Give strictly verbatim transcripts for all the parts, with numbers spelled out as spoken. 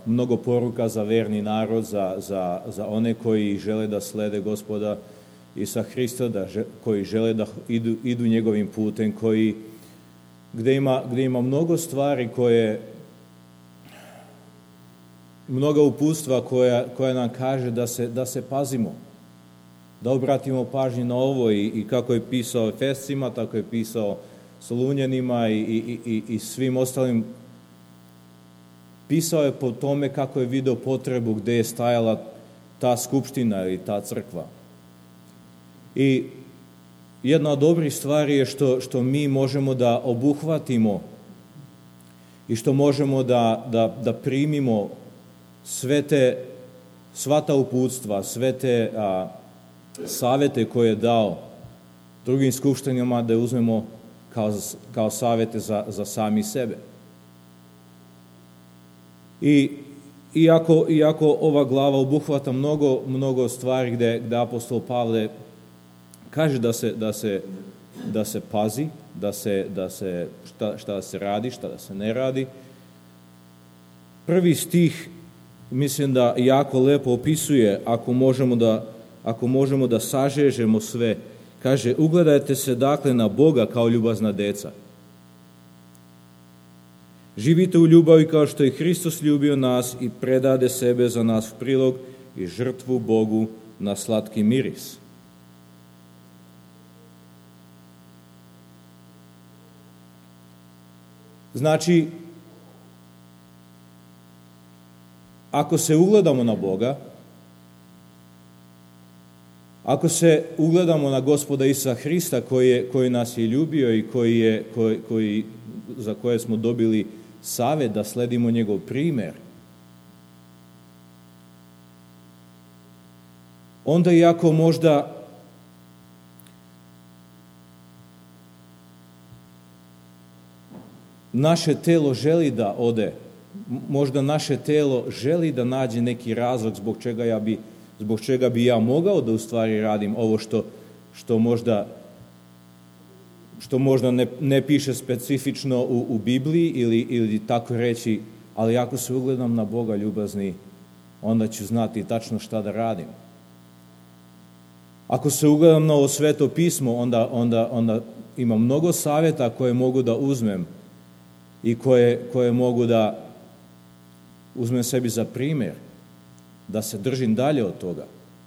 mnogo poruka za verni narod, za, za, za one koji žele da slede Gospoda Isusa Hrista, da, koji žele da idu, idu njegovim putem, koji, gde ima, gde ima mnogo stvari koje, mnoga uputstva koja, koja nam kaže da se, da se pazimo, da obratimo pažnju na ovo i, i kako je pisao Efescima, tako je pisao Solunjanima i, i, i, i svim ostalim. Pisao je po tome kako je video potrebu gde je stajala ta skupština ili ta crkva. I jedna od dobrih stvari je što, što mi možemo da obuhvatimo i što možemo da, da, da primimo sve te, sva ta uputstva, sve te a, savete koje je dao drugim skupštinama da uzmemo kao, kao savete za, za sami sebe. I iako, iako ova glava obuhvata mnogo, mnogo stvari gde, gde apostol Pavle kaže da se, da se, da se pazi, da se, da se, šta, šta da se radi, šta da se ne radi, prvi stih mislim da jako lepo opisuje, ako možemo da, ako možemo da sažežemo sve, kaže, ugledajte se dakle na Boga kao ljubazna deca. Živite u ljubavi kao što je Hristos ljubio nas i predade sebe za nas u prilog i žrtvu Bogu na slatki miris. Znači, ako se ugledamo na Boga, ako se ugledamo na Gospoda Isusa Hrista koji, je, koji nas je ljubio i koji je, koji, koji, za koje smo dobili savet da sledimo njegov primer, onda iako možda naše telo želi da ode, možda naše telo želi da nađe neki razlog zbog čega ja bi, zbog čega bi ja mogao da u stvari radim ovo što, što možda što možda ne, ne piše specifično u, u Bibliji ili, ili tako reći, ali ako se ugledam na Boga ljubazni, onda ću znati tačno šta da radim. Ako se ugledam na ovo sveto pismo, onda, onda, onda ima mnogo savjeta koje mogu da uzmem i koje, koje mogu da uzmem sebi za primjer, da se držim dalje od toga.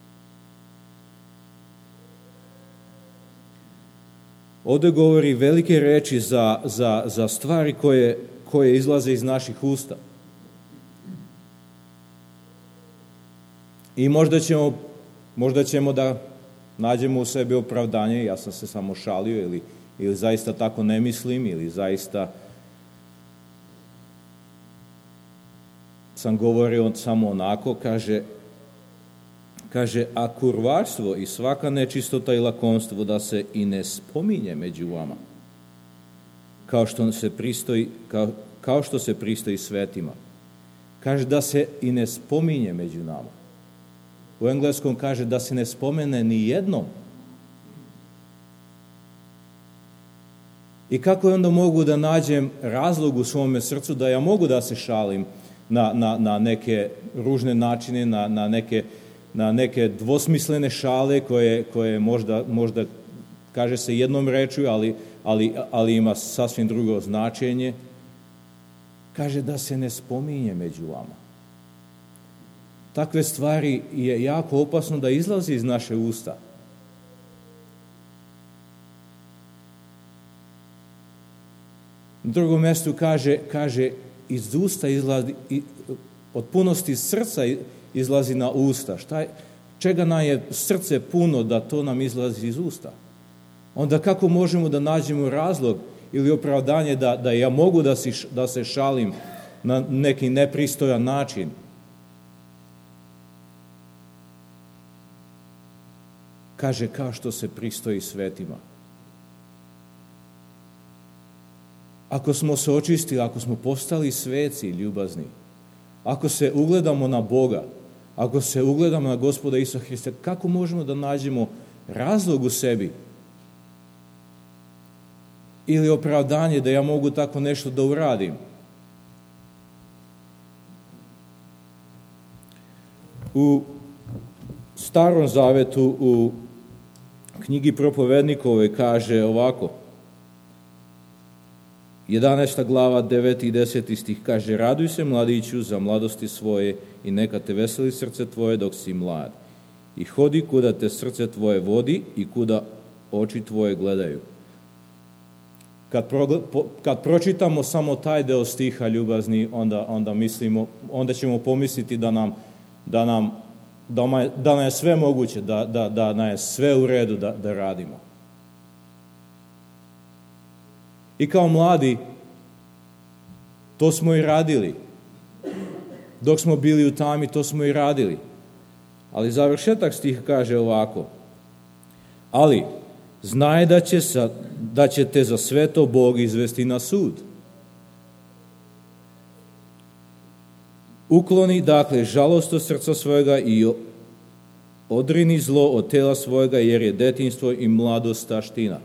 Ovdje govori velike reči za, za, za stvari koje, koje izlaze iz naših usta. I možda ćemo, možda ćemo da nađemo u sebi opravdanje, ja sam se samo šalio, ili, ili zaista tako ne mislim, ili zaista sam govorio samo onako, kaže, kaže, a kurvarstvo i svaka nečistota i lakomstvo da se i ne spominje među vama, kao što se pristoji, kao, kao što se pristoji svetima. Kaže da se i ne spominje među nama. U engleskom kaže da se ne spomene ni jednom. I kako onda mogu da nađem razlog u svome srcu da ja mogu da se šalim na, na, na neke ružne načine, na, na, neke, na neke dvosmislene šale koje, koje možda, možda kaže se jednom rečju, ali, ali, ali ima sasvim drugo značenje. Kaže da se ne spominje među vama. Takve stvari je jako opasno da izlazi iz naše usta. Na drugom mjestu kaže, kaže iz usta izlazi, od punosti srca izlazi na usta. Šta je, čega nam je srce puno da to nam izlazi iz usta? Onda kako možemo da nađemo razlog ili opravdanje da, da ja mogu da, si, da se šalim na neki nepristojan način? Kaže, kao što se pristoji svetima. Ako smo se očistili, ako smo postali sveci ljubazni, ako se ugledamo na Boga, ako se ugledamo na Gospoda Isusa Hrista, kako možemo da nađemo razlog u sebi ili opravdanje da ja mogu tako nešto da uradim? U Starom zavetu, u knjigi Propovednikove kaže ovako, jedanaesta glava, deveti i deseti stih kaže: raduj se, mladiću, za mladosti svoje i neka te veseli srce tvoje dok si mlad. I hodi kuda te srce tvoje vodi i kuda oči tvoje gledaju. Kad, pro, kad pročitamo samo taj deo stiha, ljubazni, onda, onda, mislimo, onda ćemo pomisliti da nam, da nam, da da nam je sve moguće, da, da, da nam je sve u redu da, da radimo. I kao mladi, to smo i radili. Dok smo bili u tami, to smo i radili. Ali završetak stiha kaže ovako: ali znaj da će, sa, da će te za sve to Bog izvesti na sud. Ukloni, dakle, žalost od srca svojega i odrini zlo od tela svojega, jer je detinjstvo i mladost taština.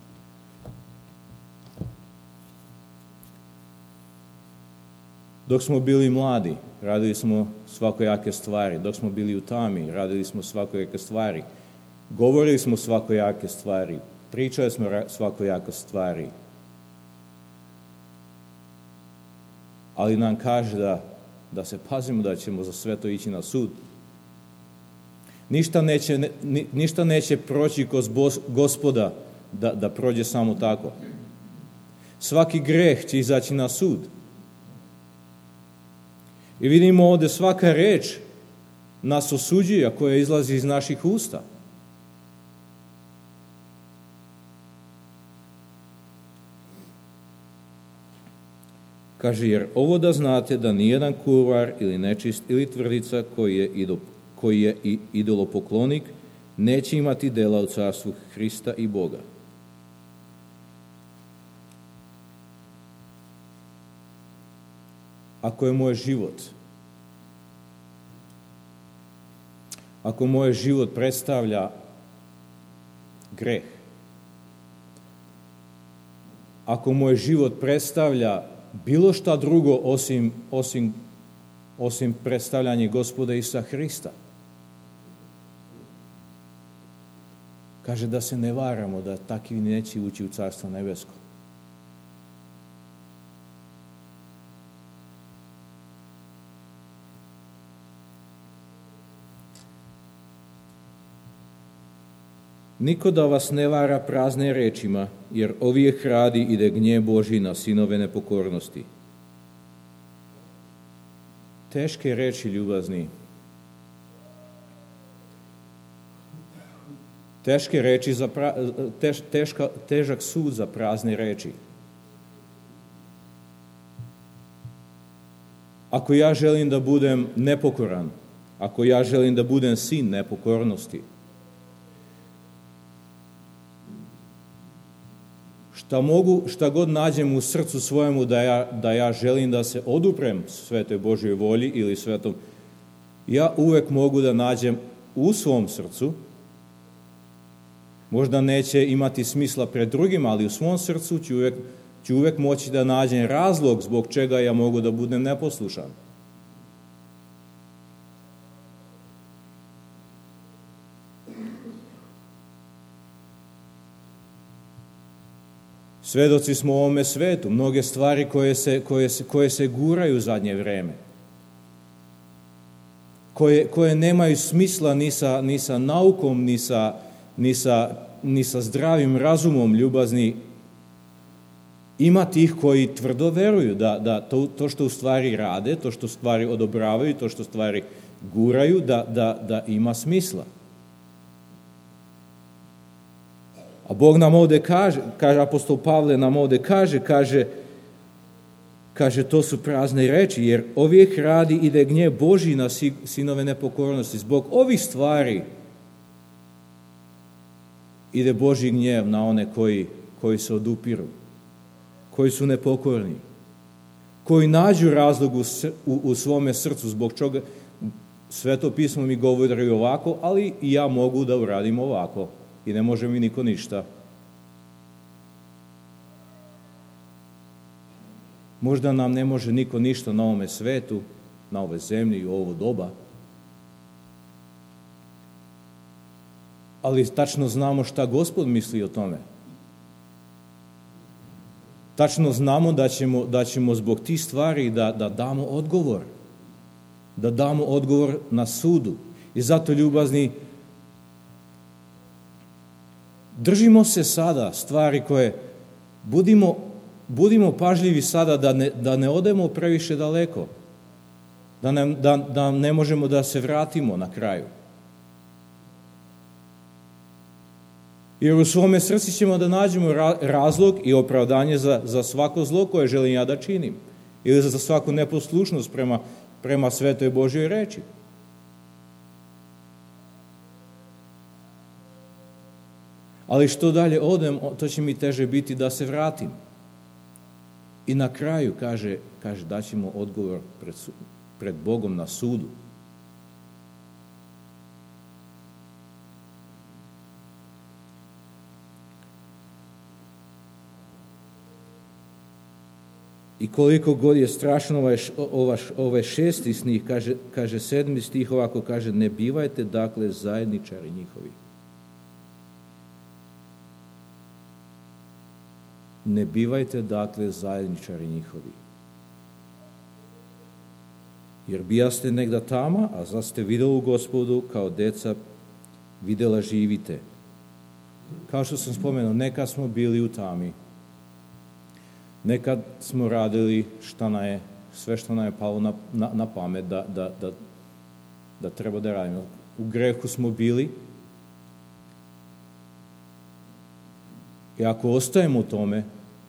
Dok smo bili mladi, radili smo svakojake stvari. Dok smo bili u tami, radili smo svakojake stvari. Govorili smo svakojake stvari. Pričali smo svakojake stvari. Ali nam kaže da, da se pazimo da ćemo za sve to ići na sud. Ništa neće, ne, ništa neće proći kroz Gospoda da, da prođe samo tako. Svaki greh će izaći na sud. I vidimo ovdje svaka reč nas osuđuje koja izlazi iz naših usta. Kaže, jer ovo da znate da nijedan kurvar ili nečist ili tvrdica koji je, idol, koji je i idolopoklonik neće imati dela u carstvu Hrista i Boga. Ako je moj život, ako moj život predstavlja greh, ako moj život predstavlja bilo šta drugo osim, osim, osim predstavljanja Gospoda Isusa Hrista, kaže da se ne varamo, da takvi neće ući u Carstvo nebesko. Niko da vas ne vara prazne rečima, jer ovijek radi ide gnjev Božji na sinove nepokornosti. Teške reči, ljubazni. Teške reči za pra, teš, teška, težak sud za prazne reči. Ako ja želim da budem nepokoran, ako ja želim da budem sin nepokornosti, šta mogu, šta god nađem u srcu svojemu da ja, da ja želim da se oduprem svetoj Božjoj volji ili svetom, ja uvek mogu da nađem u svom srcu, možda neće imati smisla pred drugima, ali u svom srcu ću uvek, ću uvek moći da nađem razlog zbog čega ja mogu da budem neposlušan. Svedoci smo u ovome svetu, mnoge stvari koje se, koje se, koje se guraju u zadnje vreme, koje, koje nemaju smisla ni sa, ni sa naukom, ni sa, ni, sa, ni sa zdravim razumom, ljubazni. Ima tih koji tvrdo veruju da, da to, to što u stvari rade, to što stvari odobravaju, to što stvari guraju, da, da, da ima smisla. A Bog nam ovdje kaže, kaže apostol Pavle nam ovdje kaže, kaže, kaže to su prazne reči, jer ovijek radi ide gnjev Božji na sinove nepokornosti. Zbog ovih stvari ide Božji gnjev na one koji, koji se odupiru, koji su nepokorni, koji nađu razlog u, u, u svome srcu, zbog čega Sveto pismo mi govori ovako, ali i ja mogu da uradim ovako. I ne može mi niko ništa. Možda nam ne može niko ništa na ovome svetu, na ovoj zemlji i u ovo doba, ali tačno znamo šta Gospod misli o tome. Tačno znamo da ćemo, da ćemo zbog tih stvari da, da damo odgovor. Da damo odgovor na sudu. I zato, ljubazni, držimo se sada stvari koje, budimo, budimo pažljivi sada da ne, da ne odemo previše daleko. Da ne, da, da ne možemo da se vratimo na kraju. Jer u svome srci ćemo da nađemo razlog i opravdanje za, za svako zlo koje želim ja da činim. Ili za svaku neposlušnost prema, prema svetoj Božjoj reči. Ali što dalje odem, to će mi teže biti da se vratim. I na kraju, kaže, kaže daćemo odgovor pred, pred Bogom na sudu. I koliko god je strašno ovaj, ovaj, ovaj šesti stih, kaže, kaže sedmi stih ovako, kaže, ne bivajte dakle zajedničari njihovi. Ne bivajte dakle zajedničari njihovi. Jer bijaste negda tama, a zad ste vidjeli u Gospodu kao deca vidjela živite. Kao što sam spomenuo, nekad smo bili u tami. Nekad smo radili šta nam je, sve što nam je palo na, na, na pamet da, da, da, da treba da radimo. U grehu smo bili. I ako ostajemo u tome,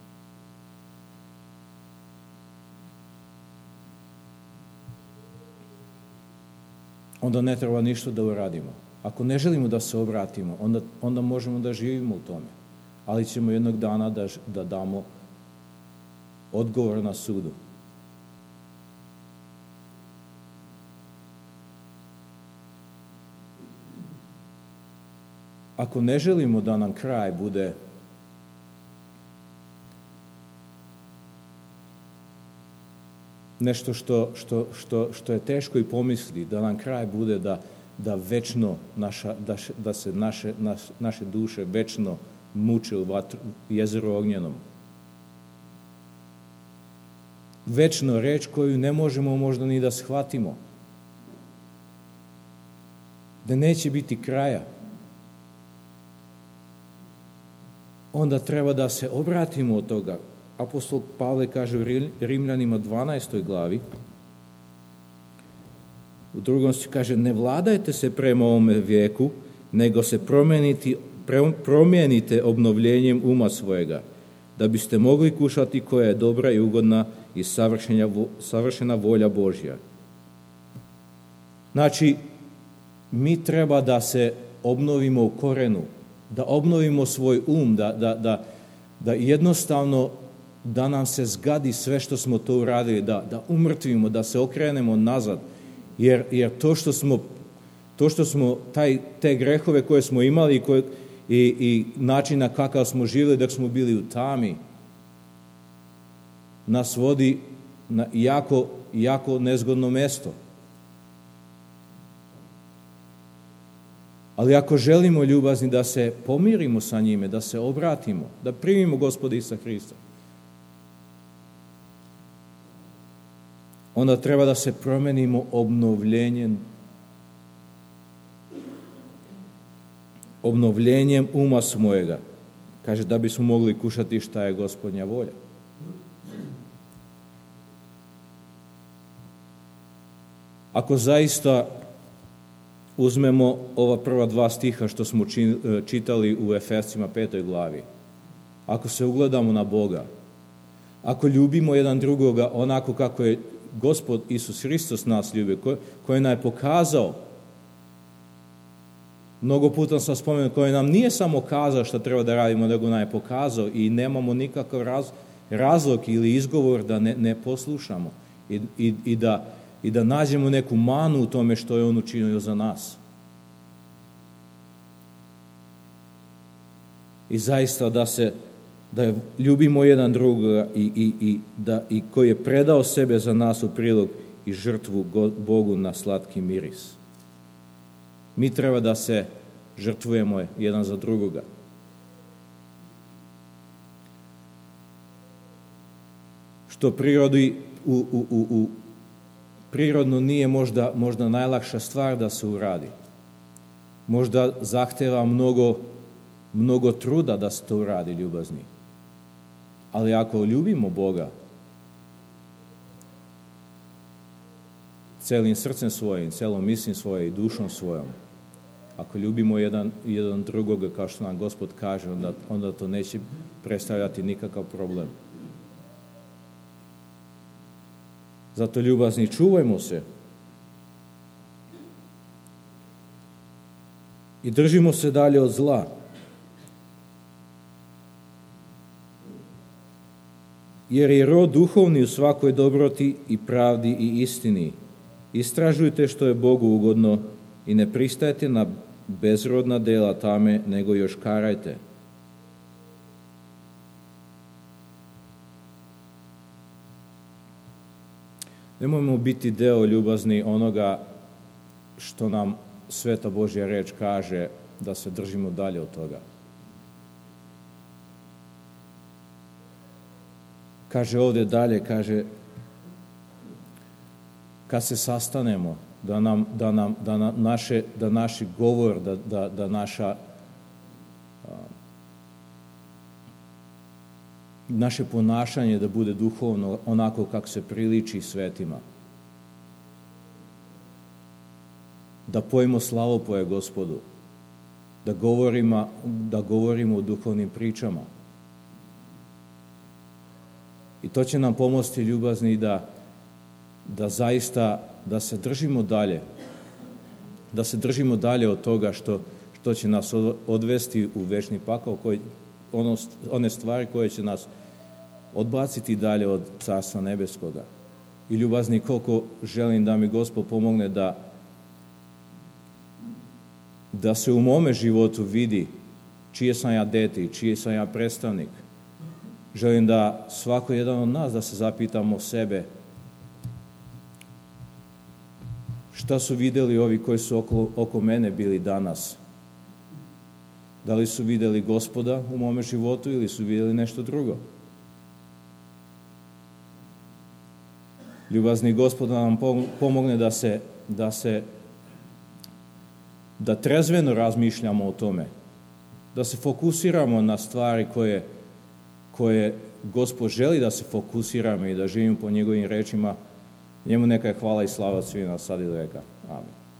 onda ne treba ništa da uradimo. Ako ne želimo da se obratimo, onda, onda možemo da živimo u tome. Ali ćemo jednog dana da, da damo odgovor na sudu. Ako ne želimo da nam kraj bude nešto što, što, što, što je teško i pomisli, da nam kraj bude da, da večno naša, da, da se naše, naš, naše duše večno muče u vatru, jezeru ognjenom. Večno reč koju ne možemo možda ni da shvatimo. Da neće biti kraja. Onda treba da se obratimo od toga. Apostol Pavle kaže u Rimljanima dvanaestoj glavi, u drugom se kaže, ne vladajte se prema ovome vijeku, nego se promijenite, promijenite obnovljenjem uma svojega, da biste mogli kušati koja je dobra i ugodna i savršena volja Božja. Znači, mi treba da se obnovimo u korenu, da obnovimo svoj um, da, da, da, da jednostavno da nam se zgadi sve što smo to uradili, da, da umrtvimo, da se okrenemo nazad, jer, jer to što smo, to što smo taj, te grehove koje smo imali i, koje, i, i način na kakav smo živjeli dok smo bili u tami, nas vodi na jako, jako nezgodno mesto. Ali ako želimo, ljubazni, da se pomirimo sa njime, da se obratimo, da primimo Gospoda Isusa Hrista, onda treba da se promenimo obnovljenjem obnovljenjem uma svojega. Kaže, da bismo mogli kušati šta je Gospodnja volja. Ako zaista uzmemo ova prva dva stiha što smo čitali u Efescima petoj glavi, ako se ugledamo na Boga, ako ljubimo jedan drugoga onako kako je Gospod Isus Hristos nas ljubi, koji nam je pokazao, mnogo puta sam spomenuo, koji nam nije samo kazao što treba da radimo, nego nam je pokazao i nemamo nikakav raz, razlog ili izgovor da ne, ne poslušamo i, i, i, da, i da nađemo neku manu u tome što je On učinio za nas. I zaista da se da ljubimo jedan drugoga i, i, i, da, i koji je predao sebe za nas u prilog i žrtvu Bogu na slatki miris. Mi treba da se žrtvujemo jedan za drugoga. Što prirodi u, u, u, u prirodno nije možda, možda najlakša stvar da se uradi. Možda zahteva mnogo, mnogo truda da se to uradi, ljubazni. Ali ako ljubimo Boga celim srcem svojim, celom mislim svoje i dušom svojom, ako ljubimo jedan, jedan drugoga kao što nam Gospod kaže, onda, onda to neće predstavljati nikakav problem. Zato, ljubazni, čuvajmo se i držimo se dalje od zla. Jer je rod duhovni u svakoj dobroti i pravdi i istini. Istražujte što je Bogu ugodno i ne pristajte na bezrodna dela tame, nego još karajte. Nemojmo biti deo, ljubazni, onoga što nam Sveta Božja reč kaže, da se držimo dalje od toga. Kaže ovdje dalje, kaže, kad se sastanemo, da nam, da nam, da nam naše, da naši govor, da, da, da naša naše ponašanje da bude duhovno, onako kako se priliči svetima. Da pojmo slavopoje Gospodu, da govorimo, da govorimo o duhovnim pričama. I to će nam pomoći, ljubazni, da, da zaista, da se držimo dalje, da se držimo dalje od toga što, što će nas odvesti u večni pakao, koji, ono, one stvari koje će nas odbaciti dalje od Carstva nebeskoga. I, ljubazni, koliko želim da mi Gospod pomogne da da se u mome životu vidi čije sam ja dete i čiji sam ja predstavnik. Želim da svako jedan od nas da se zapitamo sebe šta su vidjeli ovi koji su oko, oko mene bili danas. Da li su vidjeli Gospoda u mome životu ili su vidjeli nešto drugo? Ljubazni, Gospod nam pomogne da se, da se da trezveno razmišljamo o tome, da se fokusiramo na stvari koje, koje Gospod želi da se fokusiramo i da živimo po njegovim rečima. Njemu neka je hvala i slava svima sad i do veka. Amen.